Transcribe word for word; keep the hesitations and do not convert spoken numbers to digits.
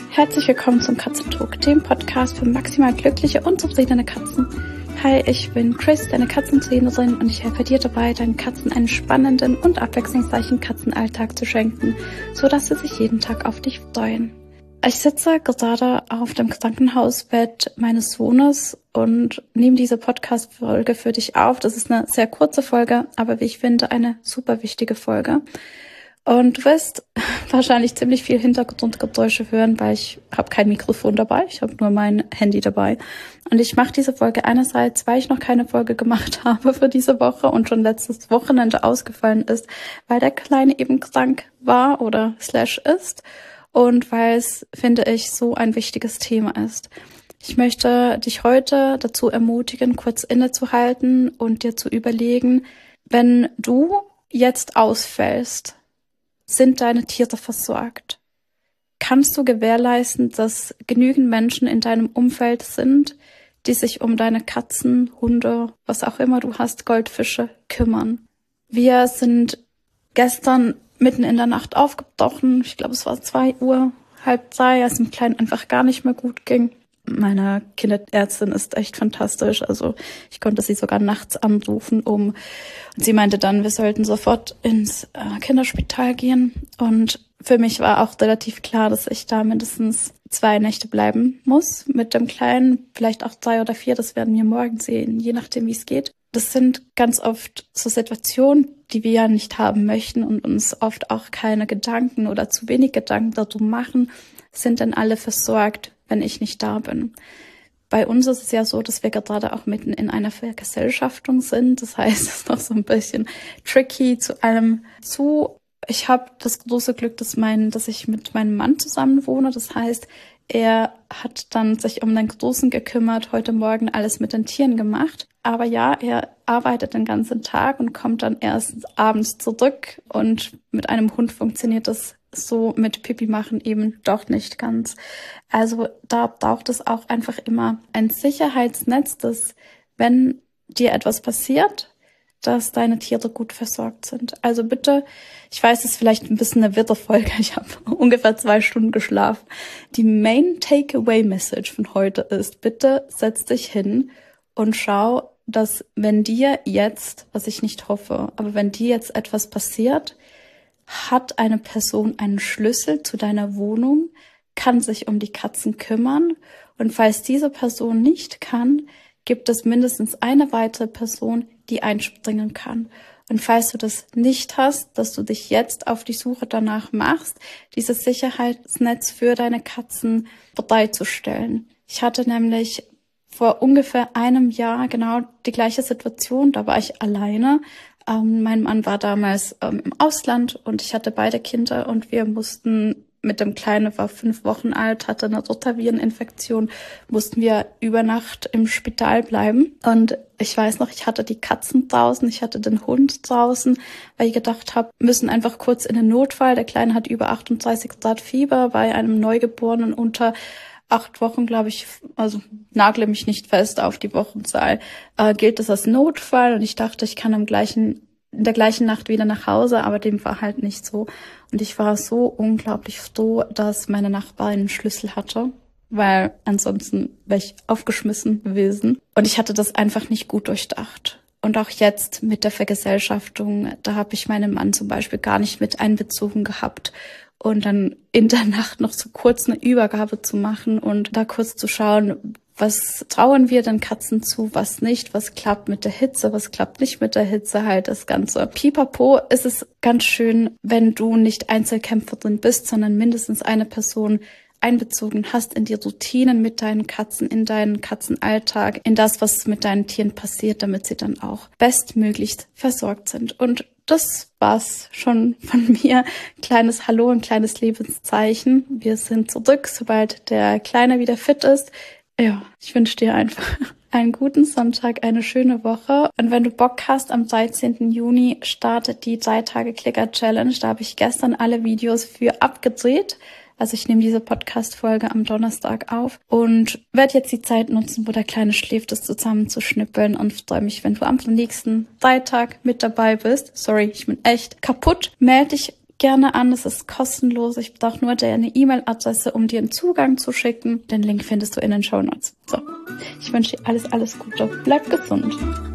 Herzlich willkommen zum Katzentalk, dem Podcast für maximal glückliche und zufriedene Katzen. Hi, ich bin Chris, deine Katzentrainerin, und ich helfe dir dabei, deinen Katzen einen spannenden und abwechslungsreichen Katzenalltag zu schenken, sodass sie sich jeden Tag auf dich freuen. Ich sitze gerade auf dem Krankenhausbett meines Sohnes und nehme diese Podcast-Folge für dich auf. Das ist eine sehr kurze Folge, aber wie ich finde, eine super wichtige Folge. Und du wirst wahrscheinlich ziemlich viel Hintergrundgeräusche hören, weil ich habe kein Mikrofon dabei, ich habe nur mein Handy dabei. Und ich mache diese Folge einerseits, weil ich noch keine Folge gemacht habe für diese Woche und schon letztes Wochenende ausgefallen ist, weil der Kleine eben krank war oder slash ist und weil es, finde ich, so ein wichtiges Thema ist. Ich möchte dich heute dazu ermutigen, kurz innezuhalten und dir zu überlegen, wenn du jetzt ausfällst, sind deine Tiere versorgt? Kannst du gewährleisten, dass genügend Menschen in deinem Umfeld sind, die sich um deine Katzen, Hunde, was auch immer du hast, Goldfische kümmern? Wir sind gestern mitten in der Nacht aufgebrochen. Ich glaube, es war zwei Uhr, halb drei, als dem Kleinen einfach gar nicht mehr gut ging. Meine Kinderärztin ist echt fantastisch. Also ich konnte sie sogar nachts anrufen, um und sie meinte dann, wir sollten sofort ins äh, Kinderspital gehen. Und für mich war auch relativ klar, dass ich da mindestens zwei Nächte bleiben muss mit dem Kleinen, vielleicht auch drei oder vier. Das werden wir morgen sehen, je nachdem, wie es geht. Das sind ganz oft so Situationen, die wir ja nicht haben möchten und uns oft auch keine Gedanken oder zu wenig Gedanken darum machen, sind denn alle versorgt, wenn ich nicht da bin. Bei uns ist es ja so, dass wir gerade auch mitten in einer Vergesellschaftung sind. Das heißt, es ist noch so ein bisschen tricky zu allem zu. Ich habe das große Glück, dass, mein, dass ich mit meinem Mann zusammen wohne. Das heißt, er hat dann sich um den Großen gekümmert, heute Morgen alles mit den Tieren gemacht. Aber ja, er arbeitet den ganzen Tag und kommt dann erst abends zurück. Und mit einem Hund funktioniert das so mit Pipi machen eben doch nicht ganz. Also da braucht es auch einfach immer ein Sicherheitsnetz, dass wenn dir etwas passiert, dass deine Tiere gut versorgt sind. Also bitte, ich weiß, es ist vielleicht ein bisschen eine wirre Folge, ich habe ungefähr zwei Stunden geschlafen. Die Main Takeaway Message von heute ist, bitte setz dich hin und schau, dass wenn dir jetzt, was ich nicht hoffe, aber wenn dir jetzt etwas passiert, hat eine Person einen Schlüssel zu deiner Wohnung, kann sich um die Katzen kümmern, und falls diese Person nicht kann, gibt es mindestens eine weitere Person, die einspringen kann. Und falls du das nicht hast, dass du dich jetzt auf die Suche danach machst, dieses Sicherheitsnetz für deine Katzen bereitzustellen. Ich hatte nämlich vor ungefähr einem Jahr genau die gleiche Situation, da war ich alleine. Ähm, mein Mann war damals ähm, im Ausland und ich hatte beide Kinder und wir mussten mit dem Kleinen, war fünf Wochen alt, hatte eine Rotavireninfektion, mussten wir über Nacht im Spital bleiben. Und ich weiß noch, ich hatte die Katzen draußen, ich hatte den Hund draußen, weil ich gedacht habe, müssen einfach kurz in den Notfall. Der Kleine hat über achtunddreißig Grad Fieber bei einem Neugeborenen unter acht Wochen, glaube ich, also nagle mich nicht fest auf die Wochenzahl, äh, gilt das als Notfall. Und ich dachte, ich kann am gleichen, in der gleichen Nacht wieder nach Hause, aber dem war halt nicht so. Und ich war so unglaublich froh, dass meine Nachbarin einen Schlüssel hatte, weil ansonsten wäre ich aufgeschmissen gewesen. Und ich hatte das einfach nicht gut durchdacht. Und auch jetzt mit der Vergesellschaftung, da habe ich meinen Mann zum Beispiel gar nicht mit einbezogen gehabt. Und dann in der Nacht noch so kurz eine Übergabe zu machen und da kurz zu schauen, was trauen wir den Katzen zu, was nicht, was klappt mit der Hitze, was klappt nicht mit der Hitze, halt das Ganze. Pipapo, ist es ganz schön, wenn du nicht Einzelkämpferin bist, sondern mindestens eine Person einbezogen hast in die Routinen mit deinen Katzen, in deinen Katzenalltag, in das, was mit deinen Tieren passiert, damit sie dann auch bestmöglichst versorgt sind. Und das war's schon von mir. Kleines Hallo, ein kleines Lebenszeichen. Wir sind zurück, sobald der Kleine wieder fit ist. Ja, ich wünsche dir einfach einen guten Sonntag, eine schöne Woche. Und wenn du Bock hast, am dreizehnten Juni startet die drei Tage Clicker Challenge. Da habe ich gestern alle Videos für abgedreht. Also ich nehme diese Podcast-Folge am Donnerstag auf und werde jetzt die Zeit nutzen, wo der Kleine schläft, das zusammen zu schnippeln, und freue mich, wenn du am nächsten Freitag mit dabei bist. Sorry, ich bin echt kaputt. Melde dich gerne an. Es ist kostenlos. Ich brauche nur deine E-Mail-Adresse, um dir einen Zugang zu schicken. Den Link findest du in den Shownotes. So, ich wünsche dir alles, alles Gute. Bleib gesund.